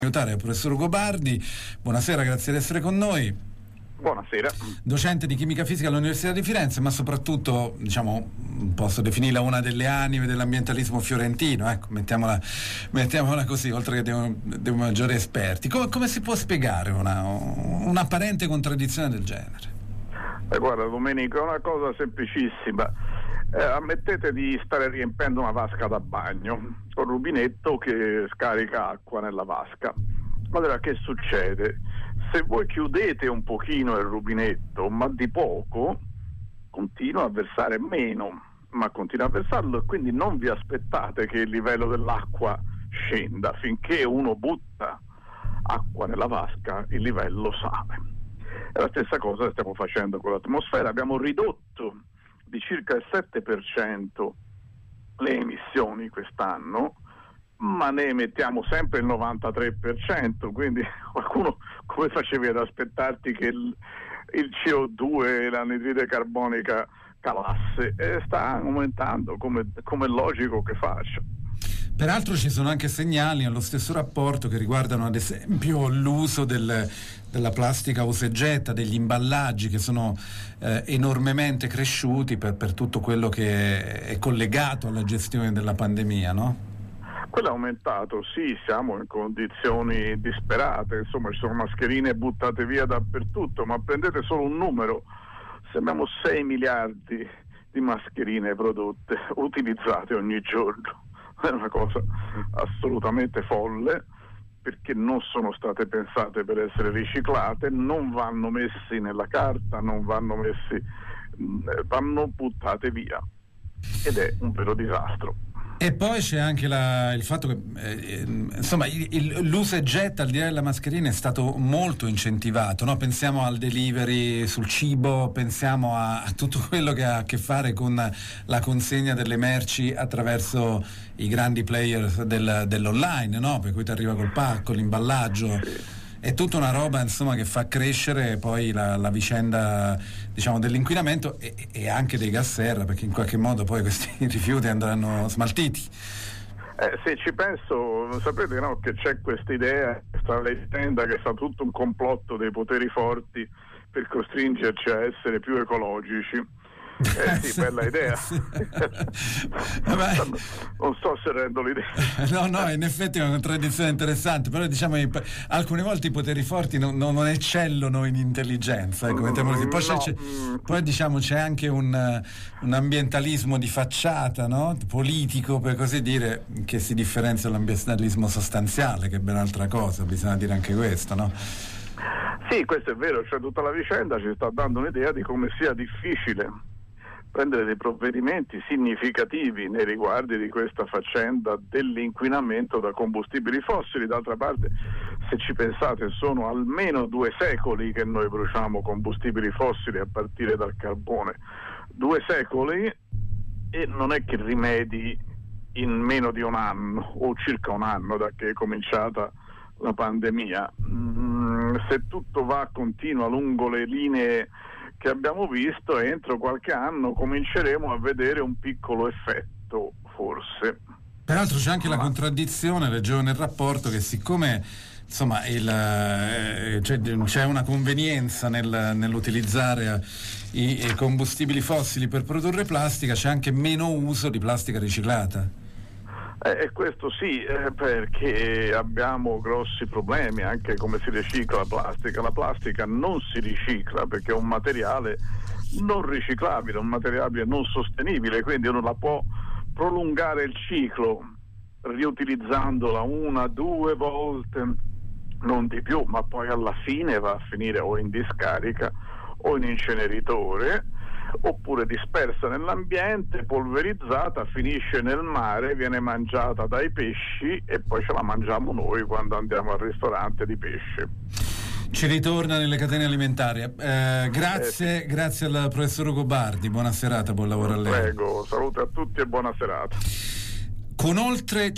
Aiutare il professor Ugo Bardi. Buonasera, grazie di essere con noi. Buonasera. Docente di chimica fisica all'Università di Firenze, ma soprattutto, posso definirla una delle anime dell'ambientalismo fiorentino, ecco, mettiamola così, oltre che dei maggiori esperti. Come si può spiegare un'apparente contraddizione del genere? Guarda Domenico, è una cosa semplicissima. Ammettete di stare riempendo una vasca da bagno col rubinetto che scarica acqua nella vasca. Allora che succede? Se voi chiudete un pochino il rubinetto, ma di poco, continua a versare meno, ma continua a versarlo, e quindi non vi aspettate che il livello dell'acqua scenda. Finché uno butta acqua nella vasca, il livello sale. È la stessa cosa che stiamo facendo con l'atmosfera. Abbiamo ridotto di circa il 7% le emissioni quest'anno, ma ne emettiamo sempre il 93%, quindi qualcuno come facevi ad aspettarti che il CO2 e l'anidride carbonica calasse? Sta aumentando, come è logico che faccia. Peraltro ci sono anche segnali nello stesso rapporto che riguardano ad esempio l'uso della plastica usa e getta, degli imballaggi che sono enormemente cresciuti per tutto quello che è collegato alla gestione della pandemia, no? Quello è aumentato, sì, siamo in condizioni disperate, insomma ci sono mascherine buttate via dappertutto, ma prendete solo un numero, se abbiamo 6 miliardi di mascherine prodotte, utilizzate ogni giorno. È una cosa assolutamente folle, perché non sono state pensate per essere riciclate, non vanno messi nella carta, vanno buttate via, ed è un vero disastro. E poi c'è anche il fatto che l'usa e getta al di là della mascherina è stato molto incentivato, no? Pensiamo al delivery sul cibo, pensiamo a tutto quello che ha a che fare con la consegna delle merci attraverso i grandi player dell'online, no? Per cui ti arriva col pacco, l'imballaggio. È tutta una roba, insomma, che fa crescere poi la vicenda, dell'inquinamento e anche dei gas serra, perché in qualche modo poi questi rifiuti andranno smaltiti. Se ci penso, sapete, no, che c'è questa idea, questa leggenda che sta tutto un complotto dei poteri forti per costringerci a essere più ecologici. Sì, bella idea. Non so se rendo l'idea. No, in effetti è una contraddizione interessante, però alcune volte i poteri forti non eccellono in intelligenza, ecco, mettiamolo così. Poi c'è anche un ambientalismo di facciata, no? Politico, per così dire, che si differenzia dall'ambientalismo sostanziale, che è ben altra cosa, bisogna dire anche questo, no? Sì, questo è vero, cioè tutta la vicenda ci sta dando un'idea di come sia difficile prendere dei provvedimenti significativi nei riguardi di questa faccenda dell'inquinamento da combustibili fossili. D'altra parte, se ci pensate, sono almeno 2 secoli che noi bruciamo combustibili fossili a partire dal carbone. 2 secoli, e non è che rimedi in meno di un anno o circa un anno da che è cominciata la pandemia. Se tutto continua lungo le linee che abbiamo visto, entro qualche anno cominceremo a vedere un piccolo effetto, forse. Peraltro c'è anche la contraddizione, leggevo nel rapporto, che siccome c'è una convenienza nell'utilizzare i combustibili fossili per produrre plastica, c'è anche meno uso di plastica riciclata. E questo sì, perché abbiamo grossi problemi anche come si ricicla la plastica. La plastica non si ricicla perché è un materiale non riciclabile, un materiale non sostenibile, quindi uno la può prolungare il ciclo riutilizzandola 1-2 volte, non di più, ma poi alla fine va a finire o in discarica o in inceneritore, oppure dispersa nell'ambiente, polverizzata, finisce nel mare, viene mangiata dai pesci e poi ce la mangiamo noi quando andiamo al ristorante di pesce. Ci ritorna nelle catene alimentari. Grazie al professor Ugo Bardi, buona serata, buon lavoro a lei. Prego, salute a tutti e buona serata. Con oltre